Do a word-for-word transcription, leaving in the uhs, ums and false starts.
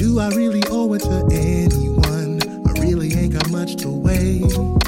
Do I really owe it to anyone? I really ain't got much to weigh.